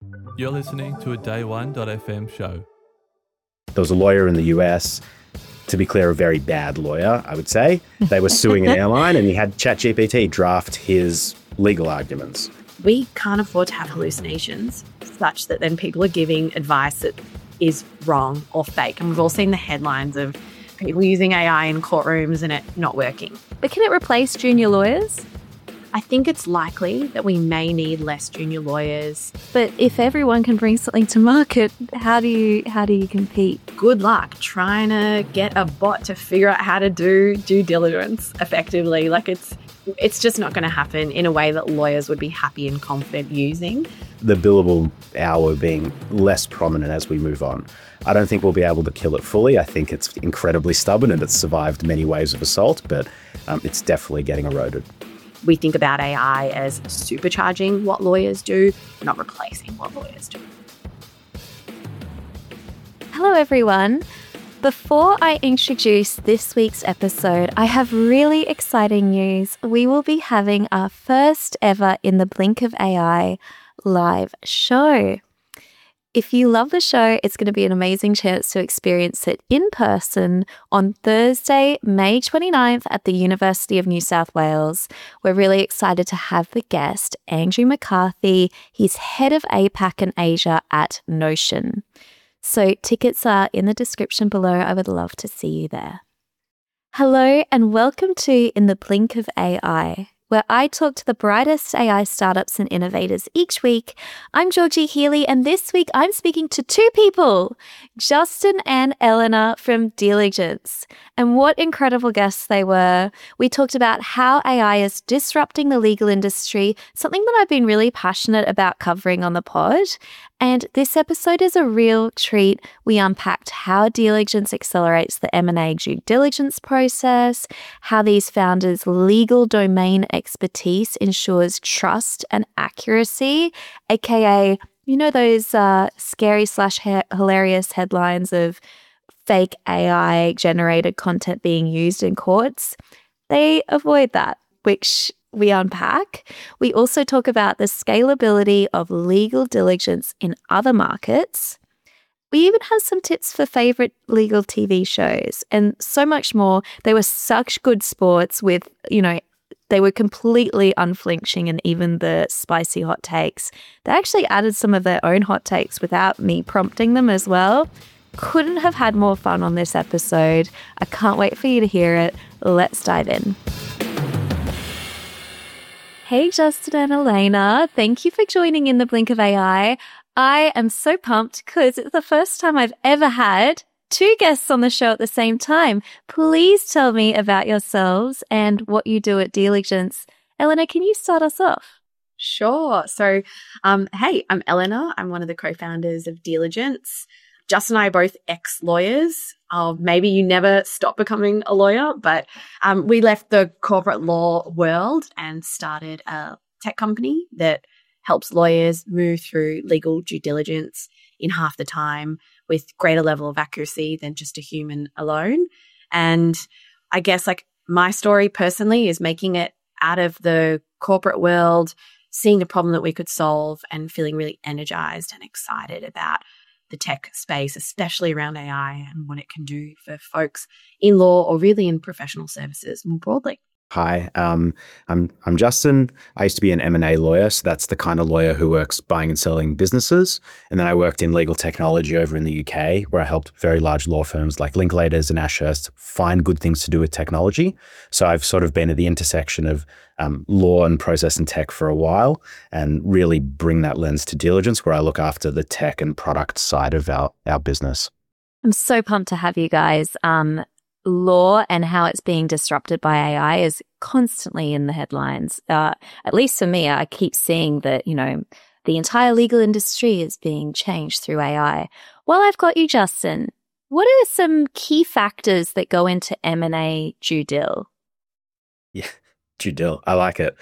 You're listening to a Day1.fm show. There was a lawyer in the US, to be clear, a very bad lawyer, I would say. They were suing an airline and he had ChatGPT draft his legal arguments. We can't afford to have hallucinations such that then people are giving advice that is wrong or fake. And we've all seen the headlines of people using AI in courtrooms and it not working. But can it replace junior lawyers? I think it's likely that we may need less junior lawyers. But if everyone can bring something to market, how do you compete? Good luck trying to get a bot to figure out how to do due diligence effectively. Like it's just not going to happen in a way that lawyers would be happy and confident using. The billable hour being less prominent as we move on. I don't think we'll be able to kill it fully. I think it's incredibly stubborn and it's survived many waves of assault, but it's definitely getting eroded. We think about AI as supercharging what lawyers do, not replacing what lawyers do. Hello, everyone. Before I introduce this week's episode, I have really exciting news. We will be having our first ever In the Blink of AI live show. If you love the show, it's going to be an amazing chance to experience it in person on Thursday, May 29th at the University of New South Wales. We're really excited to have the guest, Andrew McCarthy. He's head of APAC and Asia at Notion. So tickets are in the description below. I would love to see you there. Hello and welcome to In the Blink of AI, where I talk to the brightest AI startups and innovators each week. I'm Georgie Healy, and this week I'm speaking to two people, Justin and Eleanor from Dealigence. And what incredible guests they were. We talked about how AI is disrupting the legal industry, something that I've been really passionate about covering on the pod. And this episode is a real treat. We unpacked how Dealigence accelerates the M&A due diligence process, how these founders' legal domain expertise ensures trust and accuracy, aka, you know, those scary/hilarious headlines of fake AI generated content being used in courts. They avoid that, which we unpack. We also talk about the scalability of legal diligence in other markets. We even have some tips for favorite legal TV shows and so much more. They were such good sports with, they were completely unflinching and even the spicy hot takes. They actually added some of their own hot takes without me prompting them as well. Couldn't have had more fun on this episode. I can't wait for you to hear it. Let's dive in. Hey, Justin and Elena. Thank you for joining In the Blink of AI. I am so pumped because it's the first time I've ever had two guests on the show at the same time. Please tell me about yourselves and what you do at Dealigence. Eleanor, can you start us off? Sure. So, hey, I'm Eleanor. I'm one of the co-founders of Dealigence. Justin and I are both ex-lawyers. Maybe you never stop becoming a lawyer, but we left the corporate law world and started a tech company that helps lawyers move through legal due diligence in half the time with greater level of accuracy than just a human alone. And I guess my story personally is making it out of the corporate world, seeing the problem that we could solve and feeling really energized and excited about the tech space, especially around AI and what it can do for folks in law or really in professional services more broadly. Hi, I'm Justin. I used to be an M&A lawyer, so that's the kind of lawyer who works buying and selling businesses. And then I worked in legal technology over in the UK, where I helped very large law firms like Linklaters and Ashurst find good things to do with technology. So I've sort of been at the intersection of law and process and tech for a while, and really bring that lens to Dealigence, where I look after the tech and product side of our business. I'm so pumped to have you guys. Law and how it's being disrupted by AI is constantly in the headlines. At least for me, I keep seeing that, the entire legal industry is being changed through AI. While I've got you, Justin, what are some key factors that go into M&A due dil? Yeah, due dil. I like it.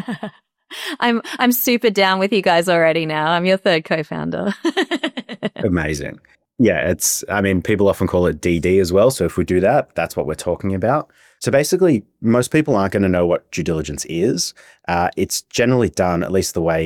I'm super down with you guys already now. I'm your third co-founder. Amazing. Yeah, people often call it DD as well. So if we do that, that's what we're talking about. So basically, most people aren't going to know what due diligence is. It's generally done, at least the way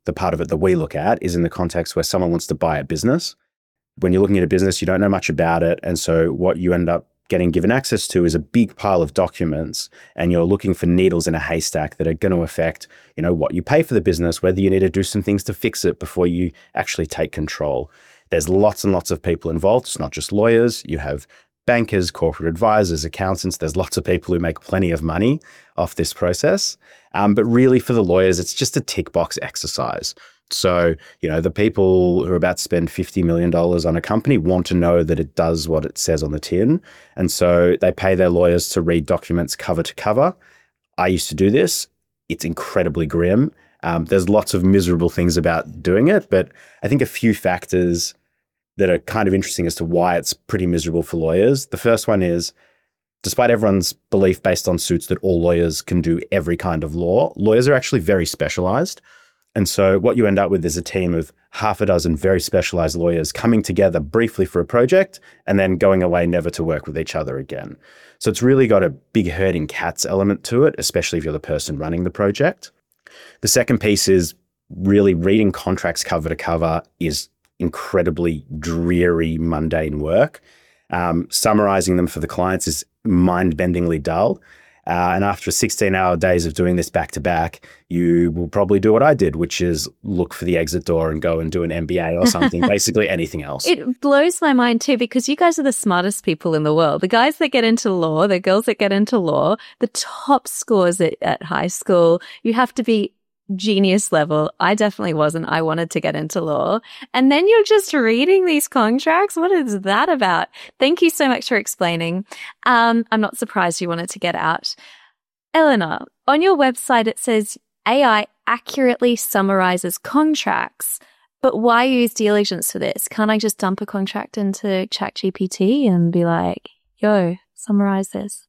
the part of it that we look at is in the context where someone wants to buy a business. When you're looking at a business, you don't know much about it. And so what you end up getting given access to is a big pile of documents, and you're looking for needles in a haystack that are going to affect, what you pay for the business, whether you need to do some things to fix it before you actually take control. There's lots and lots of people involved. It's not just lawyers. You have bankers, corporate advisors, accountants. There's lots of people who make plenty of money off this process. But really for the lawyers, it's just a tick box exercise. So, the people who are about to spend $50 million on a company want to know that it does what it says on the tin. And so they pay their lawyers to read documents cover to cover. I used to do this. It's incredibly grim. There's lots of miserable things about doing it, but I think a few factors that are kind of interesting as to why it's pretty miserable for lawyers. The first one is, despite everyone's belief based on suits that all lawyers can do every kind of law, lawyers are actually very specialized. And so what you end up with is a team of half a dozen very specialized lawyers coming together briefly for a project and then going away never to work with each other again. So it's really got a big herding cats element to it, especially if you're the person running the project. The second piece is really reading contracts cover to cover is incredibly dreary, mundane work. Summarizing them for the clients is mind-bendingly dull. And after 16-hour days of doing this back-to-back, you will probably do what I did, which is look for the exit door and go and do an MBA or something, basically anything else. It blows my mind too, because you guys are the smartest people in the world. The guys that get into law, the girls that get into law, the top scores at high school, you have to be genius level. I definitely wasn't. I wanted to get into law. And then you're just reading these contracts. What is that about? Thank you so much for explaining. I'm not surprised you wanted to get out. Eleanor, on your website, it says AI accurately summarizes contracts. But why use diligence for this? Can't I just dump a contract into ChatGPT and be like, yo, summarize this?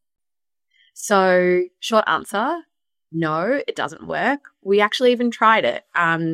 So, short answer, no, it doesn't work. We actually even tried it.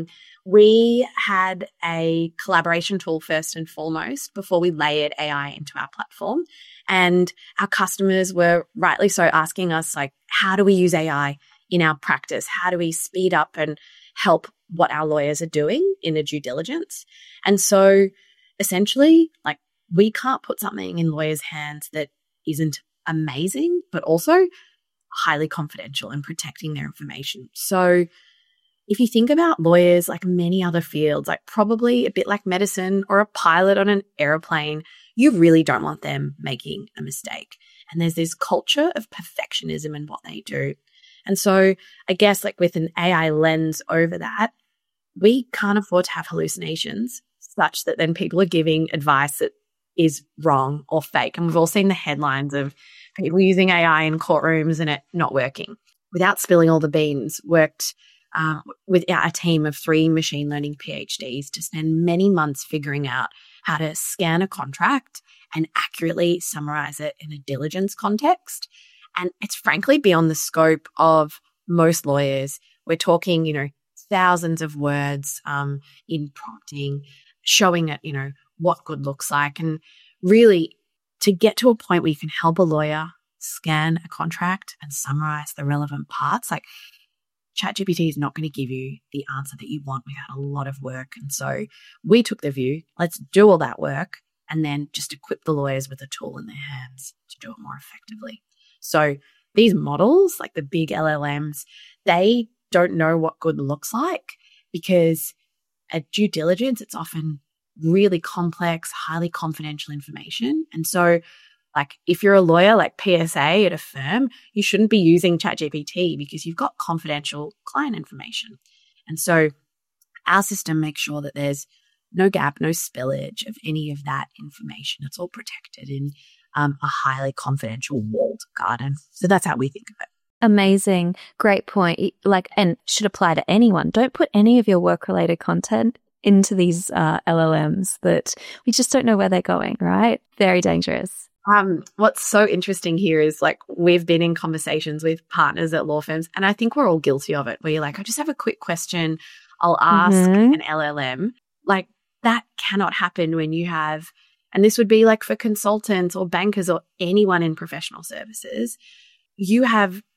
We had a collaboration tool first and foremost before we layered AI into our platform. And our customers were rightly so asking us, like, how do we use AI in our practice? How do we speed up and help what our lawyers are doing in a due diligence? And so essentially, like, we can't put something in lawyers' hands that isn't amazing, but also highly confidential and protecting their information. So if you think about lawyers like many other fields, like probably a bit like medicine or a pilot on an airplane, you really don't want them making a mistake. And there's this culture of perfectionism in what they do. And so I guess like with an AI lens over that, we can't afford to have hallucinations such that then people are giving advice that is wrong or fake. And we've all seen the headlines of people using AI in courtrooms and it not working. Without spilling all the beans, worked with a team of 3 machine learning PhDs to spend many months figuring out how to scan a contract and accurately summarize it in a diligence context. And it's frankly beyond the scope of most lawyers. We're talking, thousands of words in prompting, showing it, what good looks like. And really, to get to a point where you can help a lawyer scan a contract and summarize the relevant parts, like ChatGPT is not going to give you the answer that you want without a lot of work. And so we took the view, let's do all that work and then just equip the lawyers with a tool in their hands to do it more effectively. So these models, like the big LLMs, they don't know what good looks like because at due diligence, it's often really complex, highly confidential information. And so like if you're a lawyer like PSA at a firm, you shouldn't be using ChatGPT because you've got confidential client information. And so our system makes sure that there's no gap, no spillage of any of that information. It's all protected in a highly confidential walled garden. So that's how we think of it. Amazing. Great point. And should apply to anyone. Don't put any of your work-related content into these LLMs that we just don't know where they're going, right? Very dangerous. What's so interesting here is like we've been in conversations with partners at law firms, and I think we're all guilty of it, where you're like, I just have a quick question. I'll ask an LLM. Like that cannot happen when you have, and this would be like for consultants or bankers or anyone in professional services, you have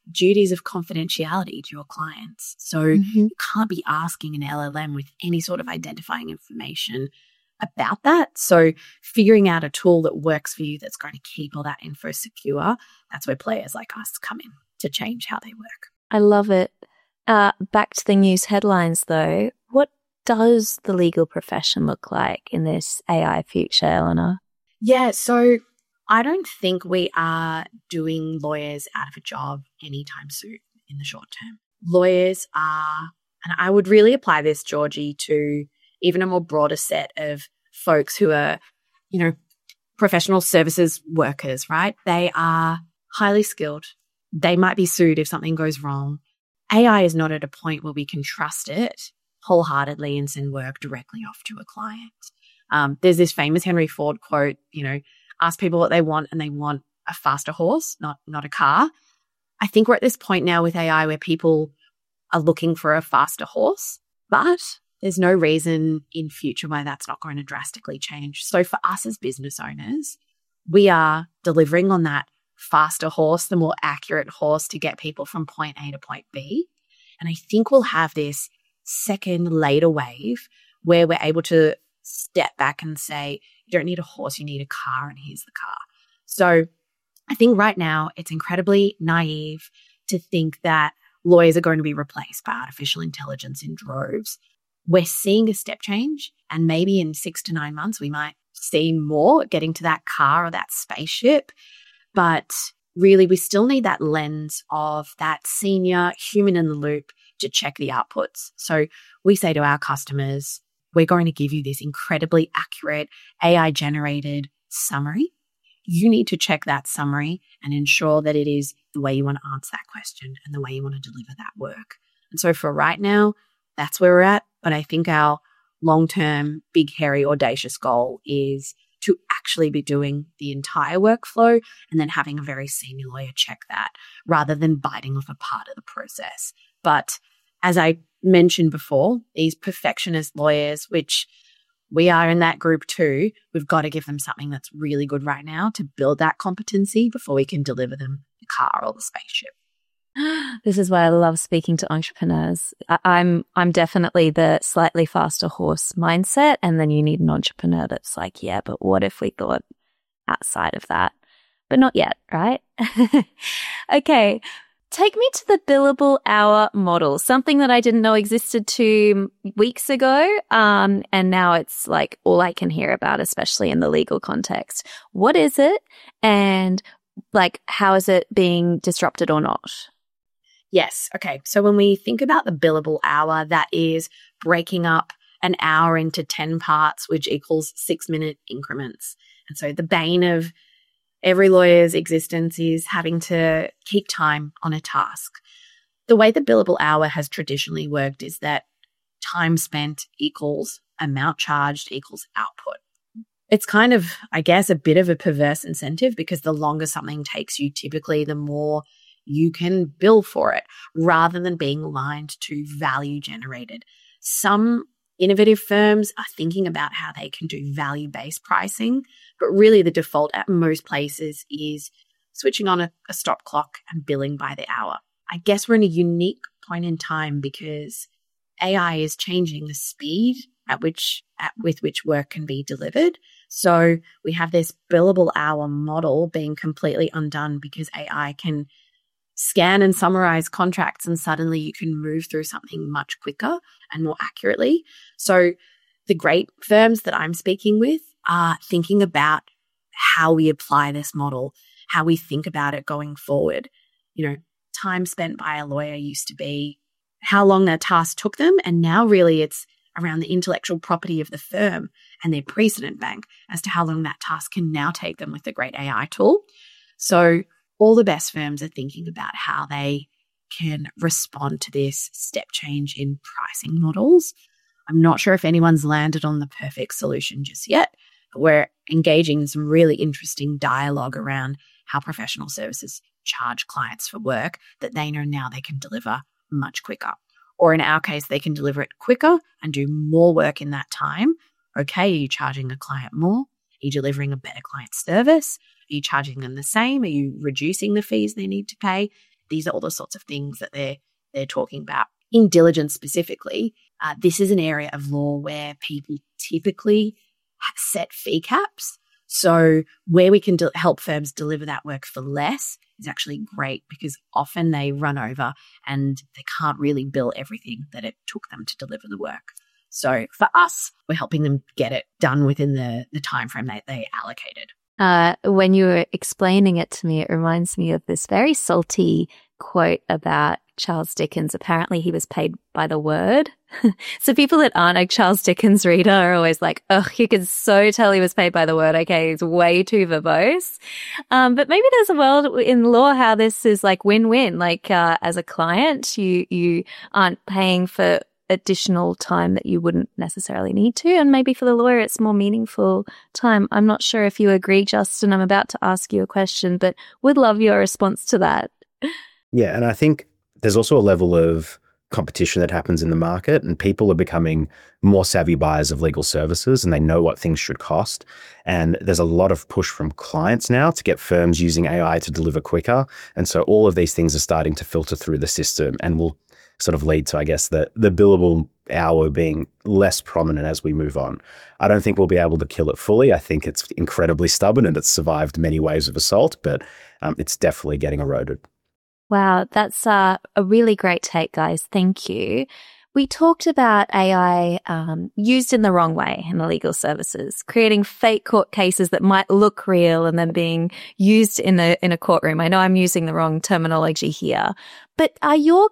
duties of confidentiality to your clients. So you can't be asking an LLM with any sort of identifying information about that. So figuring out a tool that works for you that's going to keep all that info secure, that's where players like us come in to change how they work. I love it. Back to the news headlines, though. What does the legal profession look like in this AI future, Eleanor? Yeah, so I don't think we are doing lawyers out of a job anytime soon in the short term. Lawyers are, and I would really apply this, Georgie, to even a more broader set of folks who are, professional services workers, right? They are highly skilled. They might be sued if something goes wrong. AI is not at a point where we can trust it wholeheartedly and send work directly off to a client. There's this famous Henry Ford quote, ask people what they want and they want a faster horse, not a car. I think we're at this point now with AI where people are looking for a faster horse, but there's no reason in future why that's not going to drastically change. So for us as business owners, we are delivering on that faster horse, the more accurate horse to get people from point A to point B. And I think we'll have this second later wave where we're able to step back and say, you don't need a horse, you need a car, and here's the car. So I think right now it's incredibly naive to think that lawyers are going to be replaced by artificial intelligence in droves. We're seeing a step change, and maybe in 6 to 9 months, we might see more getting to that car or that spaceship. But really, we still need that lens of that senior human in the loop to check the outputs. So we say to our customers, we're going to give you this incredibly accurate AI-generated summary. You need to check that summary and ensure that it is the way you want to answer that question and the way you want to deliver that work. And so for right now, that's where we're at. But I think our long-term, big, hairy, audacious goal is to actually be doing the entire workflow and then having a very senior lawyer check that rather than biting off a part of the process. But as I mentioned before, these perfectionist lawyers, which we are in that group too, we've got to give them something that's really good right now to build that competency before we can deliver them the car or the spaceship. This is why I love speaking to entrepreneurs. I'm definitely the slightly faster horse mindset, and then you need an entrepreneur that's like, yeah, but what if we thought outside of that? But not yet, right? Okay. Take me to the billable hour model, something that I didn't know existed 2 weeks ago. And now it's like all I can hear about, especially in the legal context. What is it? And like, how is it being disrupted or not? Yes. Okay. So when we think about the billable hour, that is breaking up an hour into 10 parts, which equals 6-minute increments. And so the bane of every lawyer's existence is having to keep time on a task. The way the billable hour has traditionally worked is that time spent equals amount charged equals output. It's kind of, I guess, a bit of a perverse incentive because the longer something takes you, typically the more you can bill for it rather than being aligned to value generated. Some innovative firms are thinking about how they can do value-based pricing, but really the default at most places is switching on a stop clock and billing by the hour. I guess we're in a unique point in time because AI is changing the speed with which work can be delivered. So we have this billable hour model being completely undone because AI can scan and summarize contracts and suddenly you can move through something much quicker and more accurately. So the great firms that I'm speaking with are thinking about how we apply this model, how we think about it going forward. Time spent by a lawyer used to be how long their task took them, and now really it's around the intellectual property of the firm and their precedent bank as to how long that task can now take them with the great AI tool. So all the best firms are thinking about how they can respond to this step change in pricing models. I'm not sure if anyone's landed on the perfect solution just yet, but we're engaging in some really interesting dialogue around how professional services charge clients for work that they know now they can deliver much quicker. Or in our case, they can deliver it quicker and do more work in that time. Okay, are you charging a client more? Are you delivering a better client service? Are you charging them the same? Are you reducing the fees they need to pay? These are all the sorts of things that they're talking about. In diligence specifically, this is an area of law where people typically set fee caps. So where we can help firms deliver that work for less is actually great, because often they run over and they can't really bill everything that it took them to deliver the work. So for us, we're helping them get it done within the time frame that they allocated. When you were explaining it to me, it reminds me of this very salty quote about Charles Dickens. Apparently he was paid by the word. So people that aren't a Charles Dickens reader are always like, oh, you can so tell he was paid by the word. Okay, he's way too verbose. But maybe there's a world in law how this is like win-win. Like as a client, you aren't paying for additional time that you wouldn't necessarily need to. And maybe for the lawyer, it's more meaningful time. I'm not sure if you agree, Justin. I'm about to ask you a question, but would love your response to that. Yeah, and I think there's also a level of competition that happens in the market, and people are becoming more savvy buyers of legal services, and they know what things should cost. And there's a lot of push from clients now to get firms using AI to deliver quicker. And so all of these things are starting to filter through the system and will sort of lead to, I guess, the billable hour being less prominent as we move on. I don't think we'll be able to kill it fully. I think it's incredibly stubborn and it's survived many waves of assault, but it's definitely getting eroded. Wow, that's a really great take, guys. Thank you. We talked about AI used in the wrong way in the legal services, creating fake court cases that might look real and then being used in a courtroom. I know I'm using the wrong terminology here, but are your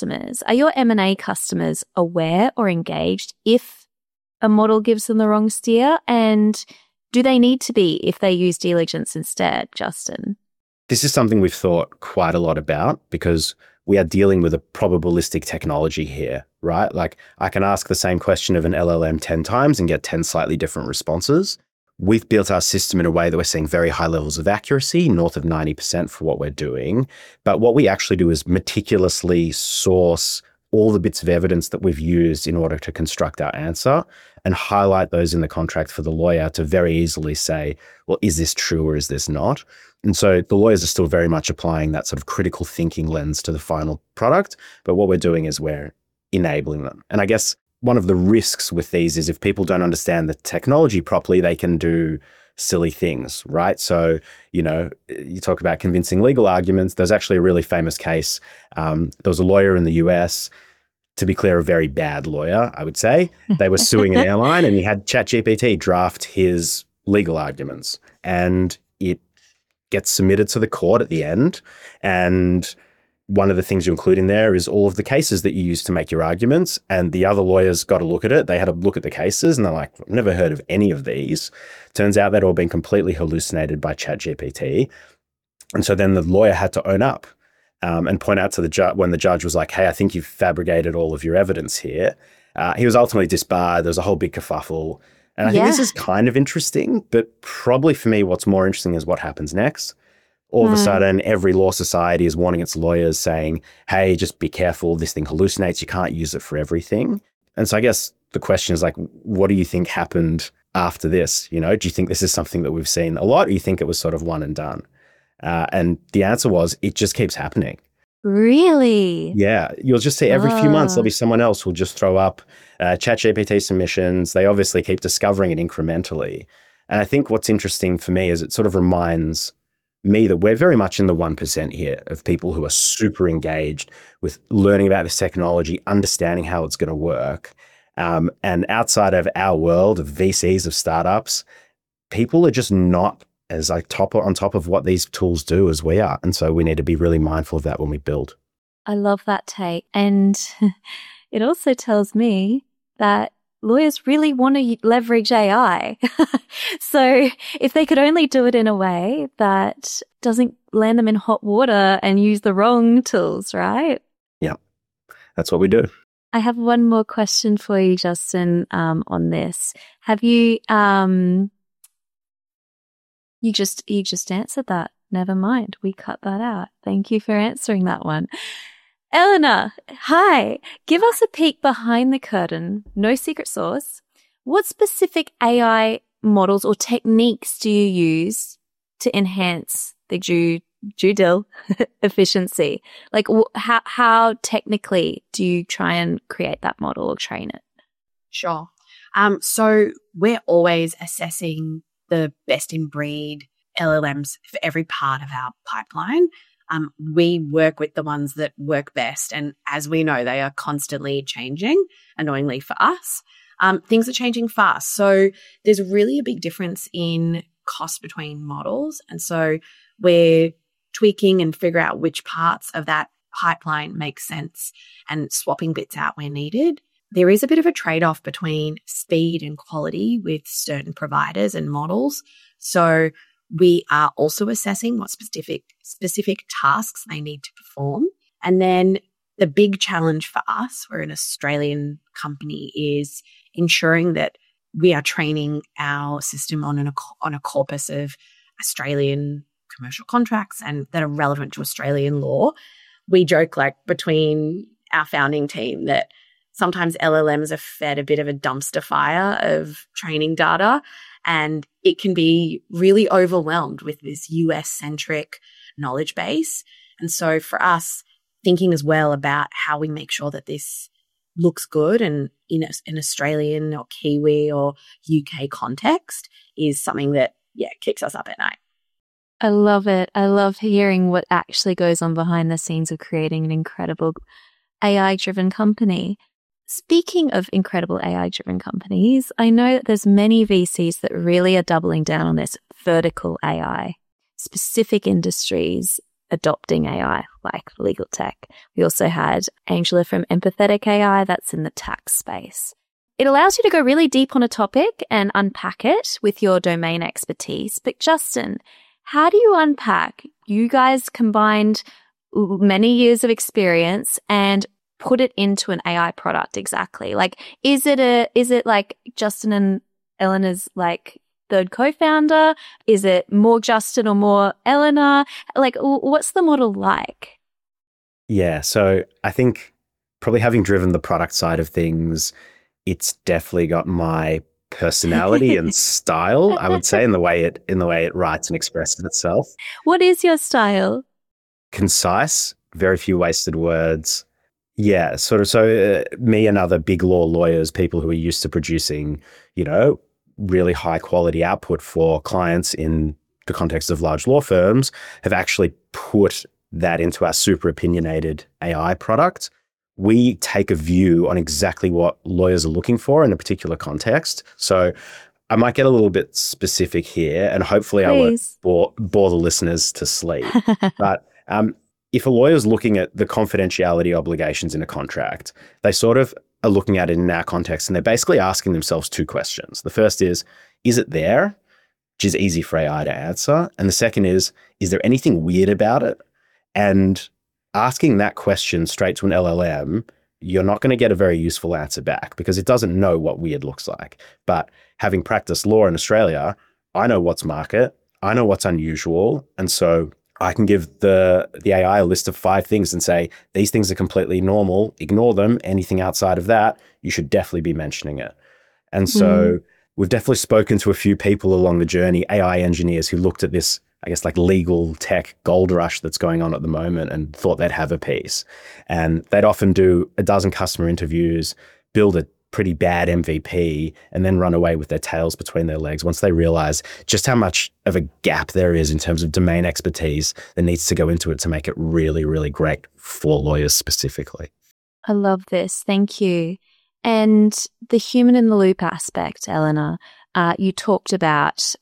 M&A customers aware or engaged if a model gives them the wrong steer? And do they need to be if they use diligence instead, Justin? This is something we've thought quite a lot about, because we are dealing with a probabilistic technology here, right? Like, I can ask the same question of an LLM 10 times and get 10 slightly different responses. We've built our system in a way that we're seeing very high levels of accuracy, north of 90% for what we're doing. But what we actually do is meticulously source all the bits of evidence that we've used in order to construct our answer and highlight those in the contract for the lawyer to very easily say, well, is this true or is this not? And so the lawyers are still very much applying that sort of critical thinking lens to the final product. But what we're doing is we're enabling them. And I guess one of the risks with these is if people don't understand the technology properly, they can do silly things, right? So, you talk about convincing legal arguments. There's actually a really famous case. There was a lawyer in the US, to be clear, a very bad lawyer, I would say. They were suing an airline and he had ChatGPT draft his legal arguments. And it gets submitted to the court at the end. And one of the things you include in there is all of the cases that you use to make your arguments. And the other lawyers got a look at it. They had a look at the cases and they're like, I've never heard of any of these. Turns out they'd all been completely hallucinated by ChatGPT. And so then the lawyer had to own up and point out to the judge when the judge was like, hey, I think you've fabricated all of your evidence here. He was ultimately disbarred. There was a whole big kerfuffle. And I think this is kind of interesting, but probably for me, what's more interesting is what happens next. All of a sudden, every law society is warning its lawyers saying, hey, just be careful. This thing hallucinates. You can't use it for everything. And so I guess the question is like, what do you think happened after this? Do you think this is something that we've seen a lot, or you think it was sort of one and done? And the answer was, it just keeps happening. Really? Yeah. You'll just see every few months, there'll be someone else who'll just throw up ChatGPT submissions. They obviously keep discovering it incrementally. And I think what's interesting for me is it sort of reminds me that we're very much in the 1% here of people who are super engaged with learning about this technology, understanding how it's going to work. And outside of our world of VCs, of startups, people are just not as on top of what these tools do as we are. And so we need to be really mindful of that when we build. I love that take. And it also tells me that lawyers really want to leverage AI. So if they could only do it in a way that doesn't land them in hot water and use the wrong tools, right? Yeah, that's what we do. I have one more question for you, Justin, on this. Have you, you just answered that. Never mind. We cut that out. Thank you for answering that one. Eleanor, hi. Give us a peek behind the curtain. No secret sauce. What specific AI models or techniques do you use to enhance the due due dil efficiency. Like how technically do you try and create that model or train it? Sure. So we're always assessing the best in breed LLMs for every part of our pipeline. We work with the ones that work best. And as we know, they are constantly changing, annoyingly for us. Things are changing fast. So there's really a big difference in cost between models. And so we're tweaking and figure out which parts of that pipeline make sense and swapping bits out where needed. There is a bit of a trade-off between speed and quality with certain providers and models. So we are also assessing what specific tasks they need to perform. And then the big challenge for us, we're an Australian company, is ensuring that we are training our system on a corpus of Australian commercial contracts and that are relevant to Australian law. We joke between our founding team that sometimes LLMs are fed a bit of a dumpster fire of training data, and it can be really overwhelmed with this US-centric knowledge base. And so for us, thinking as well about how we make sure that this looks good and in an Australian or Kiwi or UK context is something that, kicks us up at night. I love it. I love hearing what actually goes on behind the scenes of creating an incredible AI-driven company. Speaking of incredible AI-driven companies, I know that there's many VCs that really are doubling down on this vertical AI, specific industries adopting AI, like legal tech. We also had Angela from Empathetic AI, that's in the tax space. It allows you to go really deep on a topic and unpack it with your domain expertise. But Justin, how do you unpack? You guys combined many years of experience and put it into an AI product exactly. Like, is it like Justin and Eleanor's third co-founder? Is it more Justin or more Eleanor? Like, what's the model like? Yeah, so I think probably having driven the product side of things, it's definitely got my personality and style, I would say, in the way it writes and expresses itself. What is your style? Concise, very few wasted words. Yeah, sort of. So me and other big law lawyers, people who are used to producing, really high quality output for clients in the context of large law firms, have actually put that into our super opinionated AI product. We take a view on exactly what lawyers are looking for in a particular context. So I might get a little bit specific here, and hopefully Please. I won't bore the listeners to sleep. But if a lawyer's looking at the confidentiality obligations in a contract, they sort of are looking at it in our context, and they're basically asking themselves two questions. The first is it there? Which is easy for AI to answer. And the second is there anything weird about it? And asking that question straight to an LLM, you're not going to get a very useful answer back because it doesn't know what weird looks like. But having practiced law in Australia, I know what's market, I know what's unusual, and so I can give the AI a list of 5 things and say, these things are completely normal, ignore them. Anything outside of that, you should definitely be mentioning it. And so we've definitely spoken to a few people along the journey, AI engineers who looked at this, I guess, legal tech gold rush that's going on at the moment and thought they'd have a piece. And they'd often do a dozen customer interviews, build a pretty bad MVP, and then run away with their tails between their legs once they realize just how much of a gap there is in terms of domain expertise that needs to go into it to make it really, really great for lawyers specifically. I love this. Thank you. And the human in the loop aspect, Eleanor, you talked about,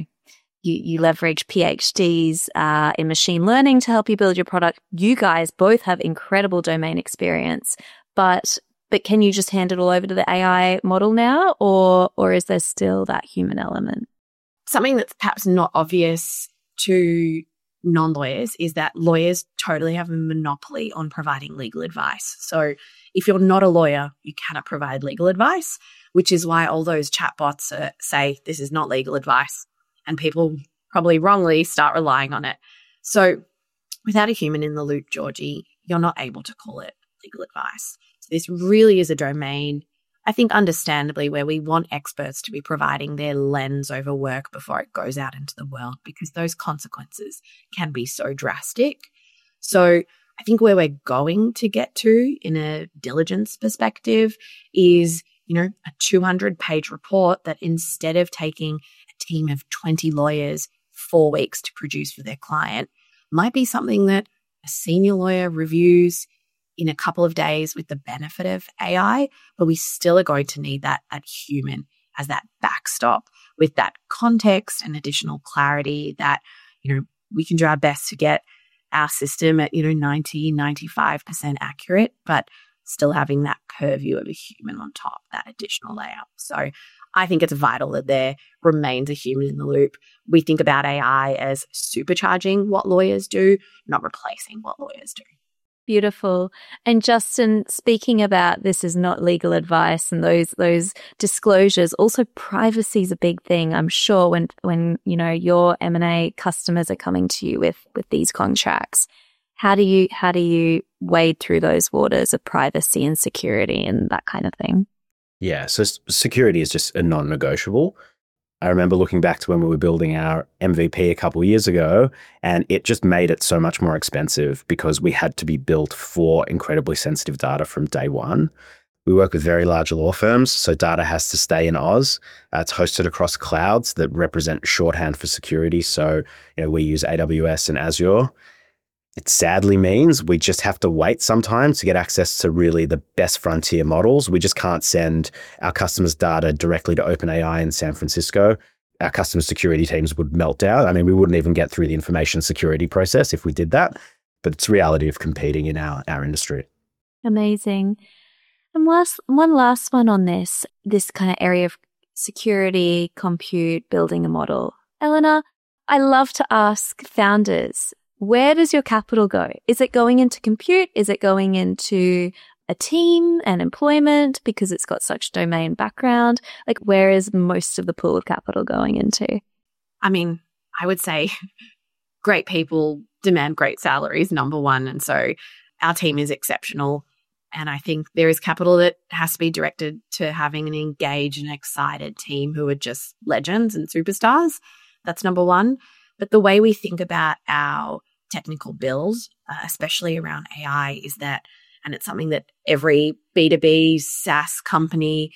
you leverage PhDs in machine learning to help you build your product. You guys both have incredible domain experience, but can you just hand it all over to the AI model now, or is there still that human element? Something that's perhaps not obvious to non-lawyers is that lawyers totally have a monopoly on providing legal advice. So if you're not a lawyer, you cannot provide legal advice, which is why all those chatbots say this is not legal advice, and people probably wrongly start relying on it. So without a human in the loop, Georgie, you're not able to call it legal advice. So this really is a domain I think understandably where we want experts to be providing their lens over work before it goes out into the world, because those consequences can be so drastic. So I think where we're going to get to in a diligence perspective is, a 200-page report that instead of taking a team of 20 lawyers 4 weeks to produce for their client, might be something that a senior lawyer reviews in a couple of days with the benefit of AI, but we still are going to need that human as that backstop with that context and additional clarity that, we can do our best to get our system at, 90, 95% accurate, but still having that purview of a human on top, that additional layer. So I think it's vital that there remains a human in the loop. We think about AI as supercharging what lawyers do, not replacing what lawyers do. Beautiful. And Justin, speaking about this is not legal advice and those disclosures, also privacy is a big thing. I'm sure when your M&A customers are coming to you with these contracts, how do you wade through those waters of privacy and security and that kind of thing? Yeah, so security is just a non-negotiable. I remember looking back to when we were building our MVP a couple of years ago, and it just made it so much more expensive because we had to be built for incredibly sensitive data from day one. We work with very large law firms, so data has to stay in Oz. It's hosted across clouds that represent shorthand for security. So, we use AWS and Azure. It sadly means we just have to wait sometimes to get access to really the best frontier models. We just can't send our customers' data directly to OpenAI in San Francisco. Our customer security teams would melt down. I mean, we wouldn't even get through the information security process if we did that. But it's the reality of competing in our industry. Amazing. And one last one on this kind of area of security, compute, building a model. Eleanor, I love to ask founders, where does your capital go? Is it going into compute? Is it going into a team and employment because it's got such domain background? Like, where is most of the pool of capital going into? I mean, I would say great people demand great salaries, number one. And so our team is exceptional. And I think there is capital that has to be directed to having an engaged and excited team who are just legends and superstars. That's number one. But the way we think about our technical bills, especially around AI, is that, and it's something that every B2B SaaS company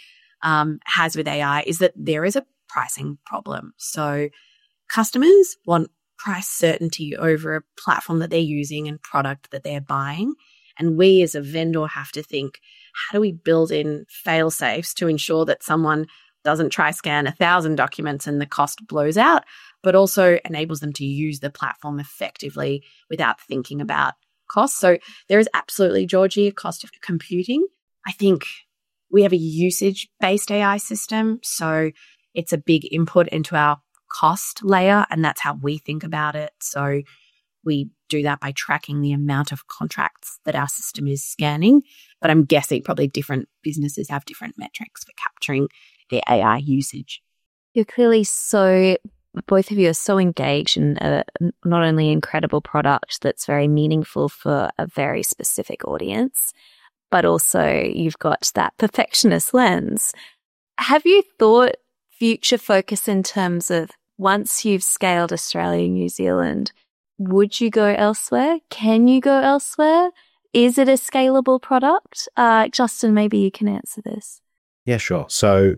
has with AI, is that there is a pricing problem. So customers want price certainty over a platform that they're using and product that they're buying. And we as a vendor have to think, how do we build in fail safes to ensure that someone doesn't try scan 1,000 documents and the cost blows out, but also enables them to use the platform effectively without thinking about cost. So there is absolutely, Georgie, a cost of computing. I think we have a usage-based AI system, so it's a big input into our cost layer, and that's how we think about it. So we do that by tracking the amount of contracts that our system is scanning. But I'm guessing probably different businesses have different metrics for capturing their AI usage. You're clearly both of you are so engaged in not only incredible product that's very meaningful for a very specific audience, but also you've got that perfectionist lens. Have you thought future focus in terms of once you've scaled Australia, New Zealand, would you go elsewhere? Can you go elsewhere? Is it a scalable product? Justin, maybe you can answer this. Yeah, sure. So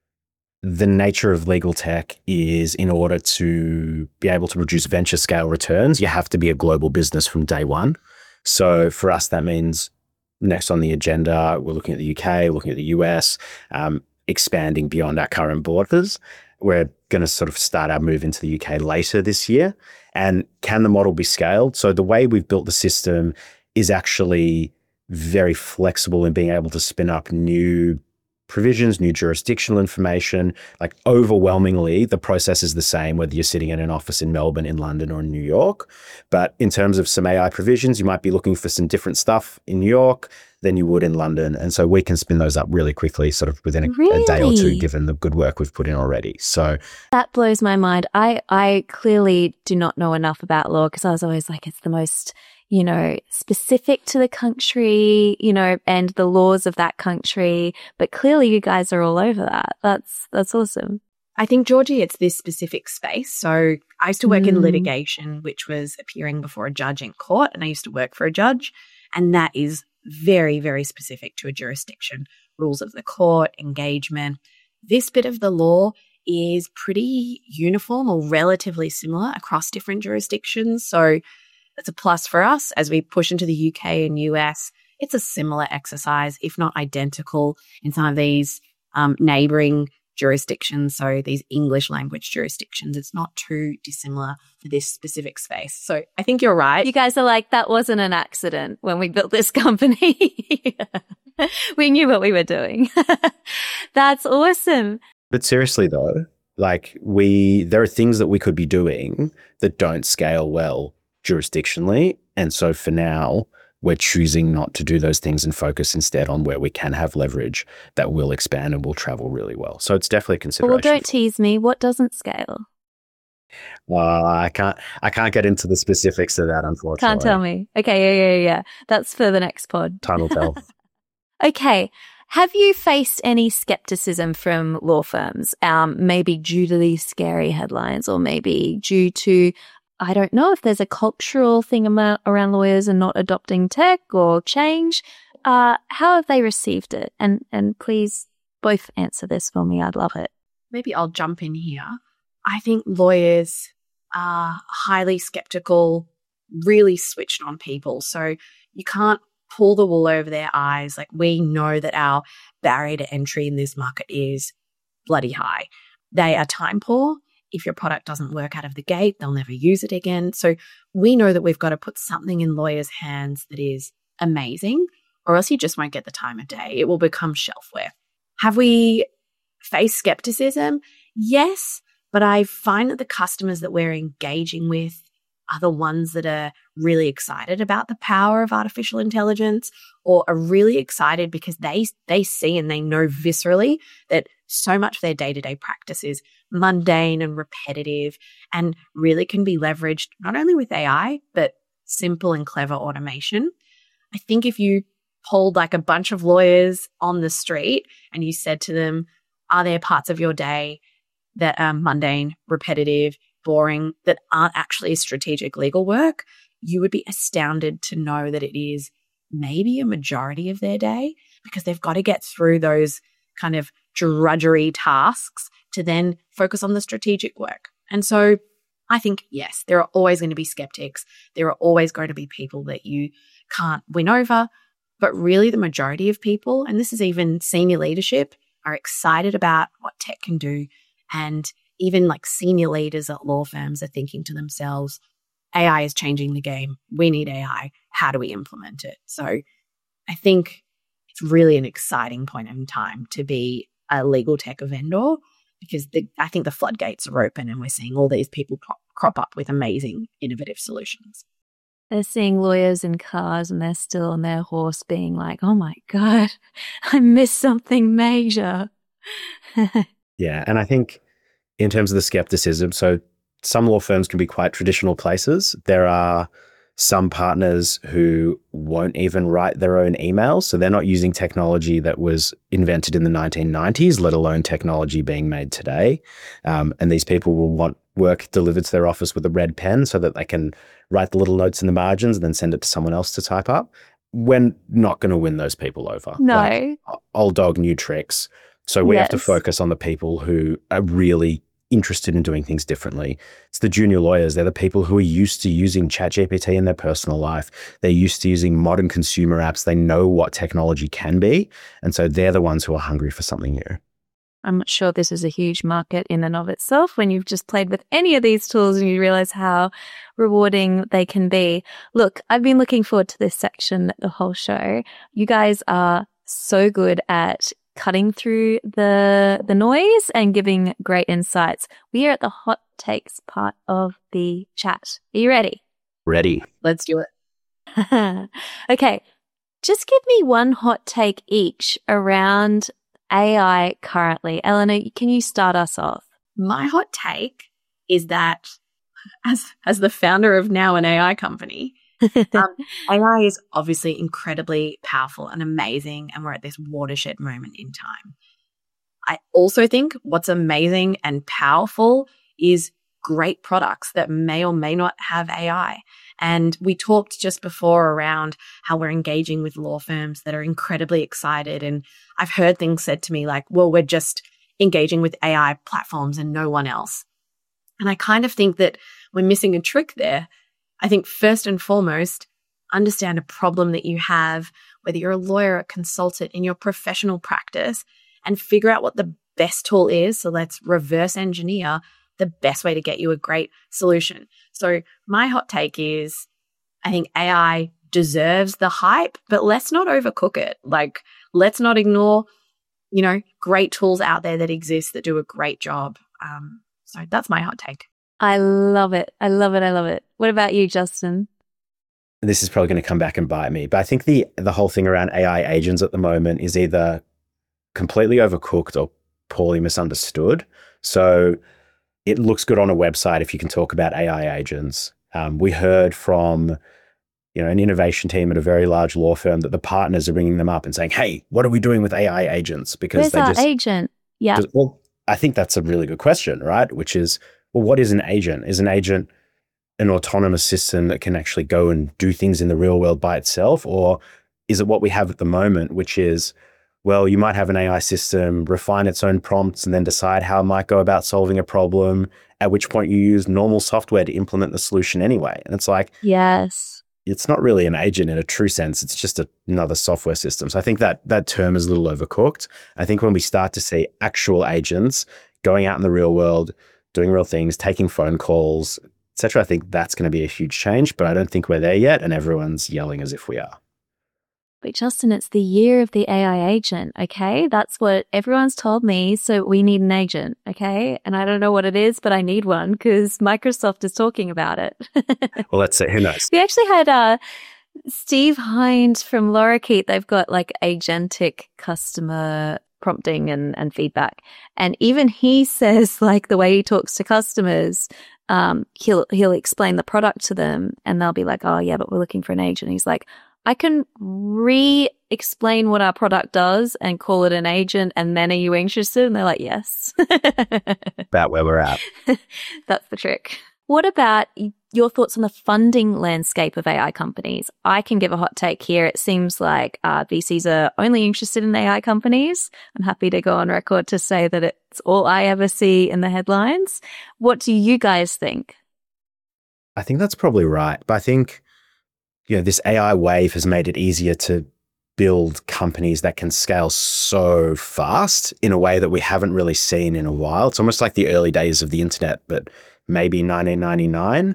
the nature of legal tech is, in order to be able to produce venture scale returns, you have to be a global business from day one. So for us, that means next on the agenda, we're looking at the UK, looking at the US, expanding beyond our current borders. We're going to sort of start our move into the UK later this year. And can the model be scaled? So the way we've built the system is actually very flexible in being able to spin up new provisions, new jurisdictional information. Like, overwhelmingly, the process is the same whether you're sitting in an office in Melbourne, in London, or in New York. But in terms of some AI provisions, you might be looking for some different stuff in New York than you would in London. And so we can spin those up really quickly, sort of within a day or two, given the good work we've put in already. So that blows my mind. I clearly do not know enough about law because I was always like, it's the most, specific to the country, and the laws of that country. But clearly you guys are all over that. That's awesome. I think, Georgie, it's this specific space. So I used to work in litigation, which was appearing before a judge in court, and I used to work for a judge. And that is very, very specific to a jurisdiction. Rules of the court, engagement. This bit of the law is pretty uniform or relatively similar across different jurisdictions. So it's a plus for us as we push into the UK and US. It's a similar exercise, if not identical, in some of these neighbouring jurisdictions. So these English language jurisdictions, it's not too dissimilar for this specific space. So I think you're right. You guys are like, that wasn't an accident when we built this company. We knew what we were doing. That's awesome. But seriously though, there are things that we could be doing that don't scale well jurisdictionally. And so for now, we're choosing not to do those things and focus instead on where we can have leverage that will expand and will travel really well. So it's definitely a consideration. Well, don't tease me. What doesn't scale? I can't get into the specifics of that, unfortunately. Can't tell me. Okay, yeah. That's for the next pod. Time will tell. Okay. Have you faced any skepticism from law firms, maybe due to these scary headlines or maybe due to, I don't know if there's a cultural thing around lawyers and not adopting tech or change? How have they received it? And please both answer this for me. I'd love it. Maybe I'll jump in here. I think lawyers are highly skeptical, really switched on people. So you can't pull the wool over their eyes. We know that our barrier to entry in this market is bloody high. They are time poor. If your product doesn't work out of the gate, they'll never use it again. So we know that we've got to put something in lawyers' hands that is amazing, or else you just won't get the time of day. It will become shelfware. Have we faced skepticism? Yes, but I find that the customers that we're engaging with are the ones that are really excited about the power of artificial intelligence, or are really excited because they see and they know viscerally that so much of their day-to-day practice is mundane and repetitive and really can be leveraged not only with AI, but simple and clever automation. I think if you polled a bunch of lawyers on the street and you said to them, are there parts of your day that are mundane, repetitive, boring, that aren't actually strategic legal work, you would be astounded to know that it is maybe a majority of their day, because they've got to get through those kind of drudgery tasks to then focus on the strategic work. And so I think, yes, there are always going to be skeptics. There are always going to be people that you can't win over. But really the majority of people, and this is even senior leadership, are excited about what tech can do. And even senior leaders at law firms are thinking to themselves, AI is changing the game. We need AI. How do we implement it? So I think it's really an exciting point in time to be a legal tech vendor, because I think the floodgates are open and we're seeing all these people crop up with amazing, innovative solutions. They're seeing lawyers in cars and they're still on their horse being like, oh my God, I missed something major. Yeah. And I think in terms of the skepticism, so some law firms can be quite traditional places. There are some partners who won't even write their own emails. So they're not using technology that was invented in the 1990s, let alone technology being made today. And these people will want work delivered to their office with a red pen so that they can write the little notes in the margins and then send it to someone else to type up. We're not going to win those people over. No. Old dog, new tricks. So we have to focus on the people who are really interested in doing things differently. It's the junior lawyers. They're the people who are used to using ChatGPT in their personal life. They're used to using modern consumer apps. They know what technology can be. And so they're the ones who are hungry for something new. I'm not sure this is a huge market in and of itself when you've just played with any of these tools and you realize how rewarding they can be. Look, I've been looking forward to this section the whole show. You guys are so good at cutting through the noise and giving great insights. We are at the hot takes part of the chat. Are you ready? Ready. Let's do it. Okay. Just give me one hot take each around AI currently. Eleanor, can you start us off? My hot take is that as the founder of now an AI company, AI is obviously incredibly powerful and amazing, and we're at this watershed moment in time. I also think what's amazing and powerful is great products that may or may not have AI. And we talked just before around how we're engaging with law firms that are incredibly excited. And I've heard things said to me like, well, we're just engaging with AI platforms and no one else. And I kind of think that we're missing a trick there. I think first and foremost, understand a problem that you have, whether you're a lawyer, a consultant in your professional practice, and figure out what the best tool is. So let's reverse engineer the best way to get you a great solution. So my hot take is I think AI deserves the hype, but let's not overcook it. Like, let's not ignore, great tools out there that exist that do a great job. So that's my hot take. I love it. I love it. I love it. What about you, Justin? This is probably going to come back and bite me, but I think the whole thing around AI agents at the moment is either completely overcooked or poorly misunderstood. So it looks good on a website if you can talk about AI agents. We heard from an innovation team at a very large law firm that the partners are bringing them up and saying, hey, what are we doing with AI agents? Because where's our agent? Yeah. Well, I think that's a really good question, right? Which is, well, what is an agent? Is an agent an autonomous system that can actually go and do things in the real world by itself? Or is it what we have at the moment, which is, well, you might have an AI system refine its own prompts and then decide how it might go about solving a problem, at which point you use normal software to implement the solution anyway. And it's like, yes, it's not really an agent in a true sense. It's just another software system. So I think that term is a little overcooked. I think when we start to see actual agents going out in the real world, doing real things, taking phone calls, etc., I think that's going to be a huge change, but I don't think we're there yet, and everyone's yelling as if we are. But Justin, it's the year of the AI agent, okay? That's what everyone's told me, so we need an agent, okay? And I don't know what it is, but I need one because Microsoft is talking about it. Well, let's see. Who knows? We actually had Steve Hind from Lorikeet. They've got like agentic customer prompting and feedback. And even he says, like, the way he talks to customers, he'll explain the product to them and they'll be like, oh yeah, but we're looking for an agent. He's like, I can re-explain what our product does and call it an agent, and then are you interested? And they're like, yes. About where we're at. That's the trick. What about your thoughts on the funding landscape of AI companies? I can give a hot take here. It seems like VCs are only interested in AI companies. I'm happy to go on record to say that it's all I ever see in the headlines. What do you guys think? I think that's probably right. But I think this AI wave has made it easier to build companies that can scale so fast in a way that we haven't really seen in a while. It's almost like the early days of the internet, but maybe 1999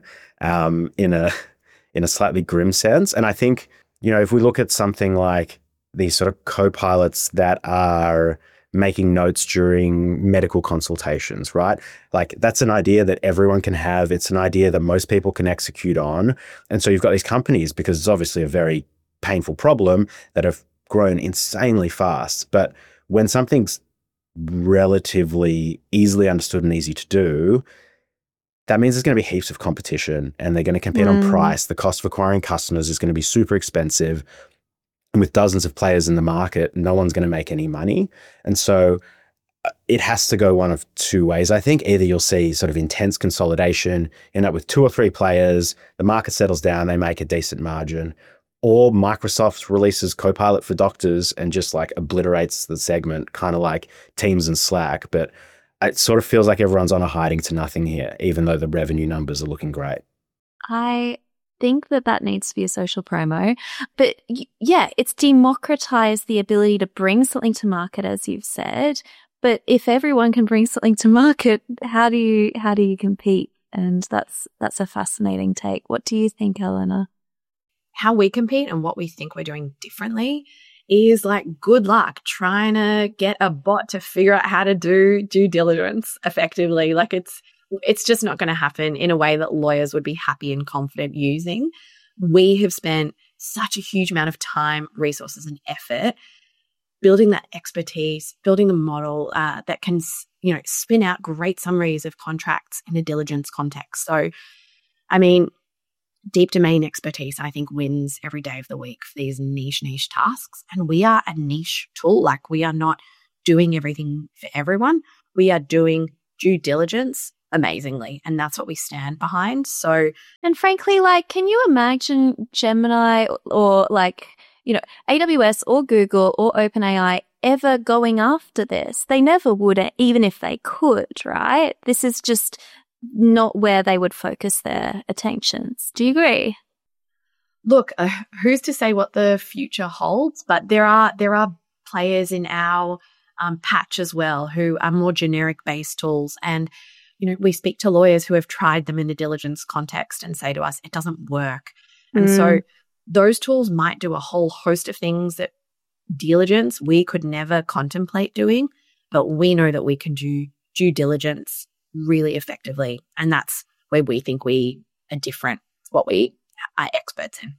in a slightly grim sense. And I think, if we look at something like these sort of co-pilots that are making notes during medical consultations, right? Like, that's an idea that everyone can have. It's an idea that most people can execute on. And so you've got these companies, because it's obviously a very painful problem, that have grown insanely fast. But when something's relatively easily understood and easy to do, that means there's going to be heaps of competition, and they're going to compete on price. The cost of acquiring customers is going to be super expensive. And with dozens of players in the market, no one's going to make any money. And so it has to go one of two ways. I think either you'll see sort of intense consolidation, end up with 2 or 3 players, the market settles down, they make a decent margin, or Microsoft releases Copilot for doctors and just like obliterates the segment, kind of like Teams and Slack. But it sort of feels like everyone's on a hiding to nothing here, even though the revenue numbers are looking great. I think that needs to be a social promo. But yeah, it's democratized the ability to bring something to market, as you've said. But if everyone can bring something to market, how do you compete? And that's a fascinating take. What do you think, Eleanor? How we compete and what we think we're doing differently is like, good luck trying to get a bot to figure out how to do due diligence effectively. Like, it's just not going to happen in a way that lawyers would be happy and confident using. We have spent such a huge amount of time, resources, and effort building that expertise, building a model that can, spin out great summaries of contracts in a diligence context. So, I mean, deep domain expertise, I think, wins every day of the week for these niche tasks. And we are a niche tool. Like, we are not doing everything for everyone. We are doing due diligence amazingly. And that's what we stand behind. So, and frankly, like, can you imagine Gemini or like, AWS or Google or OpenAI ever going after this? They never would, even if they could, right? This is just not where they would focus their attentions. Do you agree? Look, who's to say what the future holds? But there are players in our patch as well who are more generic-based tools. And, we speak to lawyers who have tried them in the diligence context and say to us, it doesn't work. And so those tools might do a whole host of things that diligence we could never contemplate doing, but we know that we can do due diligence really effectively. And that's where we think we are different, what we are experts in.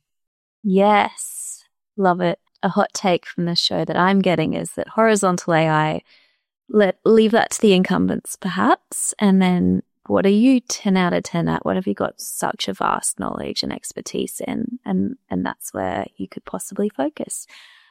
Yes. Love it. A hot take from the show that I'm getting is that horizontal AI, leave that to the incumbents perhaps. And then what are you 10 out of 10 at? What have you got such a vast knowledge and expertise in? And that's where you could possibly focus.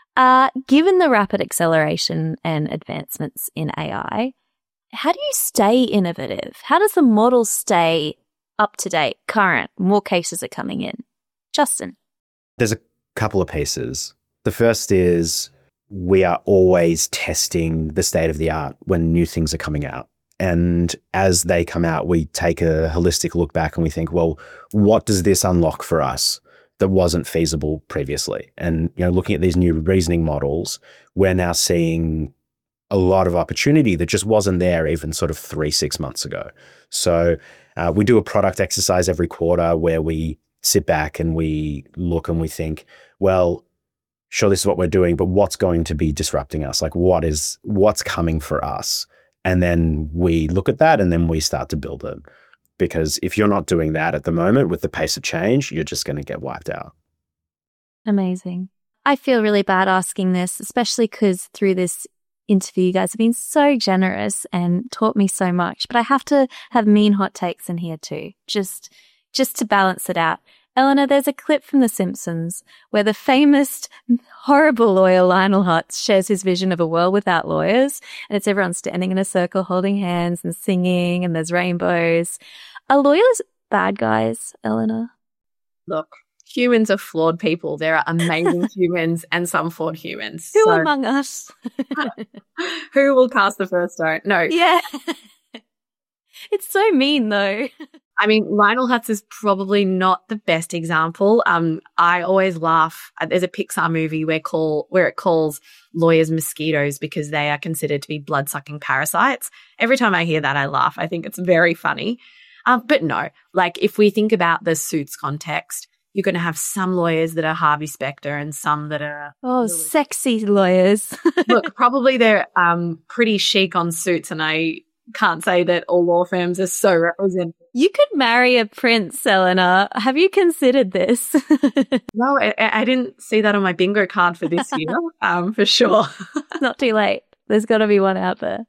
Given the rapid acceleration and advancements in AI, how do you stay innovative? How does the model stay up to date, current? More cases are coming in. Justin. There's a couple of pieces. The first is we are always testing the state of the art when new things are coming out. And as they come out, we take a holistic look back and we think, well, what does this unlock for us that wasn't feasible previously? And, looking at these new reasoning models, we're now seeing a lot of opportunity that just wasn't there even sort of 3-6 months ago. So we do a product exercise every quarter where we sit back and we look and we think, well, sure, this is what we're doing, but what's going to be disrupting us? Like, what's coming for us? And then we look at that and then we start to build it. Because if you're not doing that at the moment with the pace of change, you're just going to get wiped out. Amazing. I feel really bad asking this, especially because through this interview, you guys have been so generous and taught me so much. But I have to have mean hot takes in here too, just to balance it out. Eleanor, there's a clip from The Simpsons where the famous, horrible lawyer Lionel Hutz shares his vision of a world without lawyers, and it's everyone standing in a circle holding hands and singing, and there's rainbows. Are lawyers bad guys, Eleanor? Look, humans are flawed people. There are amazing humans and some flawed humans. Who among us? Who will cast the first stone? No. Yeah. It's so mean, though. I mean, Lionel Hutz is probably not the best example. I always laugh. There's a Pixar movie where it calls lawyers mosquitoes because they are considered to be blood-sucking parasites. Every time I hear that, I laugh. I think it's very funny. But no, like if we think about the Suits context, you're going to have some lawyers that are Harvey Specter and some that are... Oh, sexy lawyers. Look, probably they're pretty chic on Suits, and I can't say that all law firms are so represented. You could marry a prince, Eleanor. Have you considered this? No, I didn't see that on my bingo card for this year, for sure. It's not too late. There's got to be one out there.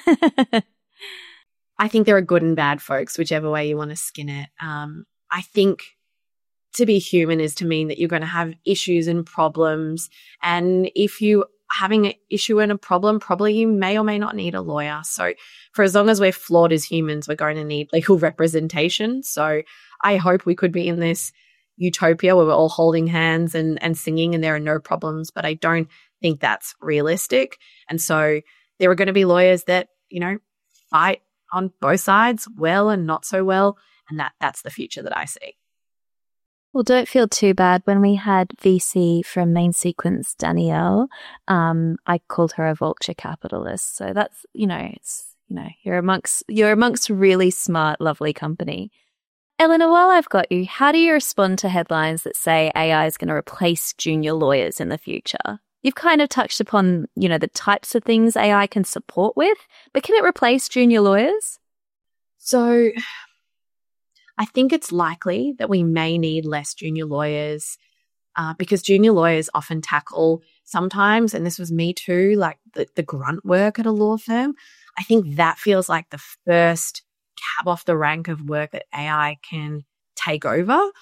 I think there are good and bad folks, whichever way you want to skin it. I think to be human is to mean that you're going to have issues and problems. And if you having an issue and a problem, probably you may or may not need a lawyer. So for as long as we're flawed as humans, we're going to need legal representation. So I hope we could be in this utopia where we're all holding hands and singing and there are no problems, but I don't think that's realistic. And so there are going to be lawyers that, fight on both sides, well and not so well. And that's the future that I see. Well, don't feel too bad. When we had VC from Main Sequence, Danielle, I called her a vulture capitalist. So that's, you're amongst really smart, lovely company. Eleanor, while I've got you, how do you respond to headlines that say AI is going to replace junior lawyers in the future? You've kind of touched upon, the types of things AI can support with, but can it replace junior lawyers? So I think it's likely that we may need less junior lawyers because junior lawyers often tackle sometimes, and this was me too, like the grunt work at a law firm. I think that feels like the first cab off the rank of work that AI can take over.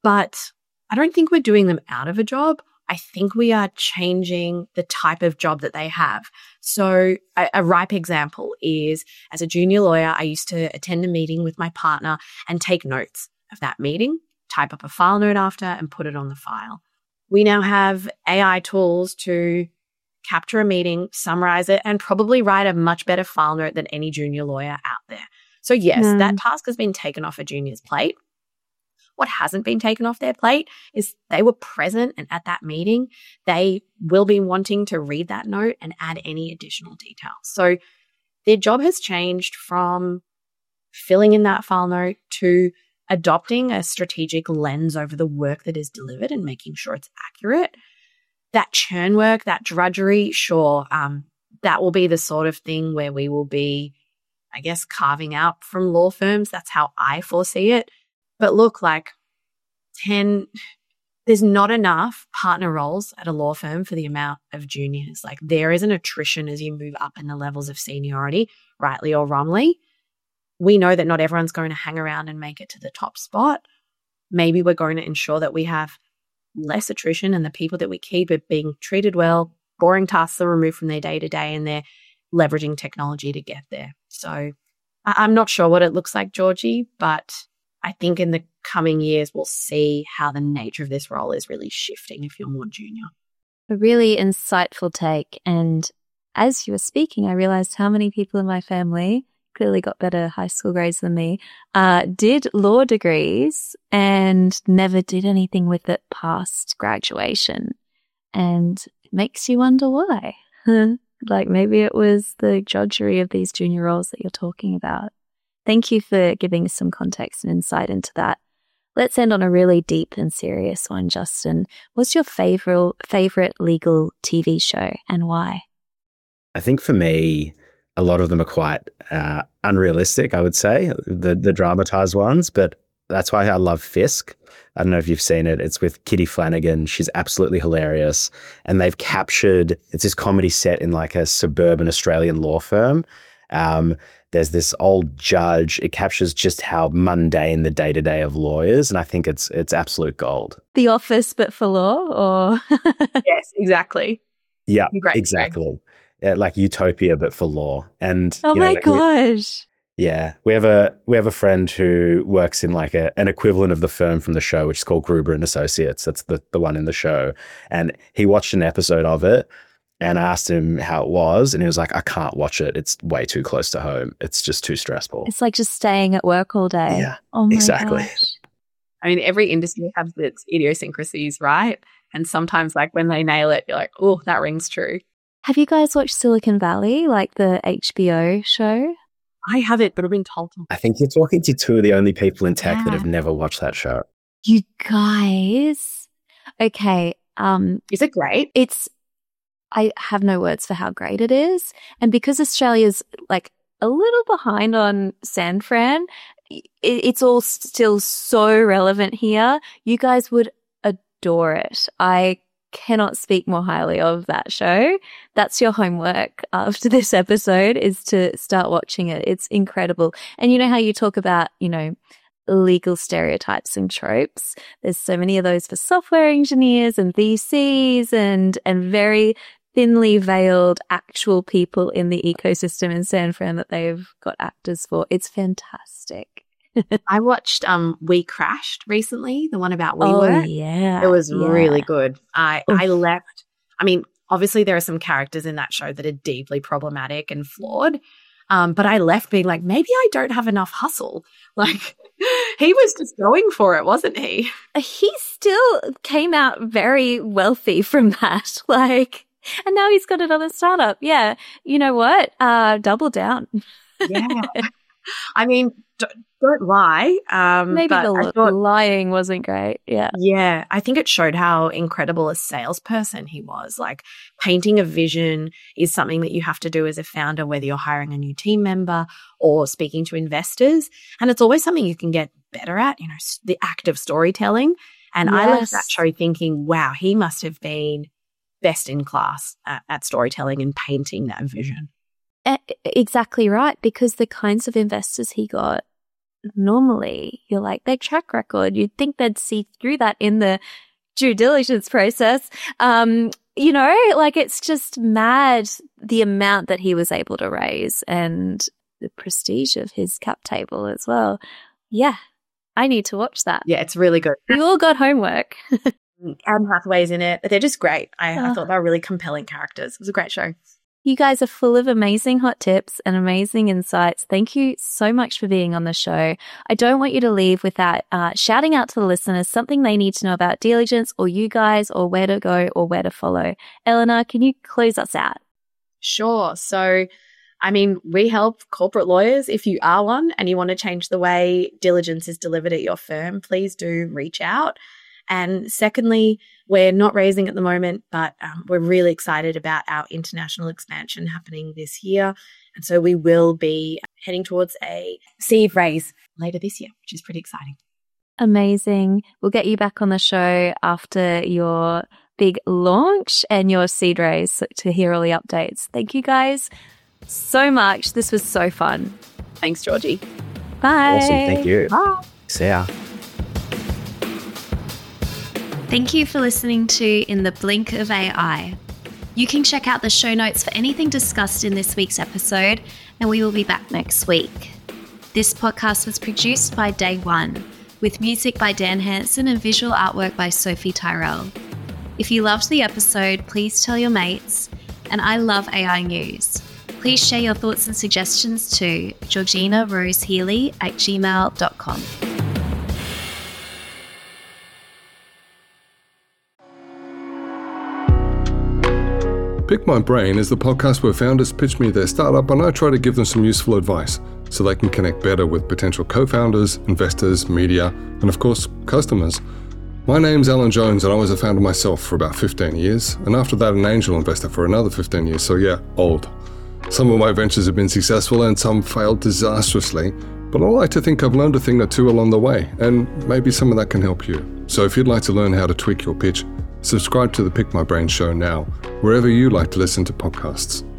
But I don't think we're doing them out of a job. I think we are changing the type of job that they have. So a ripe example is, as a junior lawyer, I used to attend a meeting with my partner and take notes of that meeting, type up a file note after and put it on the file. We now have AI tools to capture a meeting, summarize it, and probably write a much better file note than any junior lawyer out there. So yes, that task has been taken off a junior's plate. What hasn't been taken off their plate is they were present, and at that meeting, they will be wanting to read that note and add any additional details. So their job has changed from filling in that file note to adopting a strategic lens over the work that is delivered and making sure it's accurate. That churn work, that drudgery, sure, that will be the sort of thing where we will be, I guess, carving out from law firms. That's how I foresee it. But look, like there's not enough partner roles at a law firm for the amount of juniors. Like there is an attrition as you move up in the levels of seniority, rightly or wrongly. We know that not everyone's going to hang around and make it to the top spot. Maybe we're going to ensure that we have less attrition and the people that we keep are being treated well, boring tasks are removed from their day-to-day, and they're leveraging technology to get there. So I'm not sure what it looks like, Georgie, but I think in the coming years, we'll see how the nature of this role is really shifting if you're more junior. A really insightful take. And as you were speaking, I realized how many people in my family clearly got better high school grades than me, did law degrees and never did anything with it past graduation. And it makes you wonder why. Like maybe it was the drudgery of these junior roles that you're talking about. Thank you for giving us some context and insight into that. Let's end on a really deep and serious one, Justin. What's your favorite legal TV show and why? I think for me, a lot of them are quite unrealistic, I would say, the dramatized ones, but that's why I love Fisk. I don't know if you've seen it. It's with Kitty Flanagan. She's absolutely hilarious. And they've captured, it's this comedy set in like a suburban Australian law firm. There's this old judge. It captures just how mundane the day-to-day of lawyers, and I think it's absolute gold. The Office, but for law, or? Yes, exactly. Yeah, exactly. Yeah, like Utopia, but for law. And oh my gosh. Yeah, we have a friend who works in like an equivalent of the firm from the show, which is called Gruber and Associates. That's the one in the show, and he watched an episode of it. And I asked him how it was, and he was like, I can't watch it. It's way too close to home. It's just too stressful. It's like just staying at work all day. Yeah, oh my exactly. Gosh. I mean, every industry has its idiosyncrasies, right? And sometimes like when they nail it, you're like, oh, that rings true. Have you guys watched Silicon Valley, like the HBO show? I haven't, but I've been told to. I think you're talking to two of the only people in tech that have never watched that show. You guys. Okay. Is it great? I have no words for how great it is. And because Australia's like a little behind on San Fran, it's all still so relevant here. You guys would adore it. I cannot speak more highly of that show. That's your homework after this episode, is to start watching it. It's incredible. And you know how you talk about, legal stereotypes and tropes. There's so many of those for software engineers and VCs and very thinly veiled actual people in the ecosystem in San Fran that they've got actors for. It's fantastic. I watched We Crashed recently, the one about WeWork. Oh, yeah. It was really good. I left. I mean, obviously there are some characters in that show that are deeply problematic and flawed. But I left being like, maybe I don't have enough hustle. Like, he was just going for it, wasn't he? He still came out very wealthy from that. And now he's got another startup. Yeah. You know what? Double down. Yeah. I mean, don't lie. Maybe the lying wasn't great. Yeah. Yeah. I think it showed how incredible a salesperson he was. Like, painting a vision is something that you have to do as a founder, whether you're hiring a new team member or speaking to investors. And it's always something you can get better at, the act of storytelling. And I left that show thinking, wow, he must have been best in class at storytelling and painting that vision. Exactly right, because the kinds of investors he got normally you're like, their track record, you'd think they'd see through that in the due diligence process. You know, like it's just mad the amount that he was able to raise and the prestige of his cap table as well. Yeah, I need to watch that. Yeah, it's really good. We all got homework. Anne Hathaway's in it. They're just great. I thought they were really compelling characters. It was a great show. You guys are full of amazing hot tips and amazing insights. Thank you so much for being on the show. I don't want you to leave without shouting out to the listeners something they need to know about Dealigence or you guys or where to go or where to follow. Eleanor, can you close us out? Sure. So, I mean, we help corporate lawyers. If you are one and you want to change the way diligence is delivered at your firm, please do reach out. And secondly, we're not raising at the moment, but we're really excited about our international expansion happening this year. And so we will be heading towards a seed raise later this year, which is pretty exciting. Amazing. We'll get you back on the show after your big launch and your seed raise to hear all the updates. Thank you guys so much. This was so fun. Thanks, Georgie. Bye. Awesome. Thank you. Bye. See ya. Thank you for listening to In the Blink of AI. You can check out the show notes for anything discussed in this week's episode, and we will be back next week. This podcast was produced by Day One, with music by Dan Hansen and visual artwork by Sophie Tyrell. If you loved the episode, please tell your mates, and I love AI news. Please share your thoughts and suggestions to georginarosehealy@gmail.com. Pick My Brain is the podcast where founders pitch me their startup and I try to give them some useful advice so they can connect better with potential co-founders, investors, media, and of course, customers. My name's Alan Jones and I was a founder myself for about 15 years, and after that an angel investor for another 15 years, so yeah, old. Some of my ventures have been successful and some failed disastrously, but I like to think I've learned a thing or two along the way, and maybe some of that can help you. So if you'd like to learn how to tweak your pitch, subscribe to the Pick My Brain show now, wherever you like to listen to podcasts.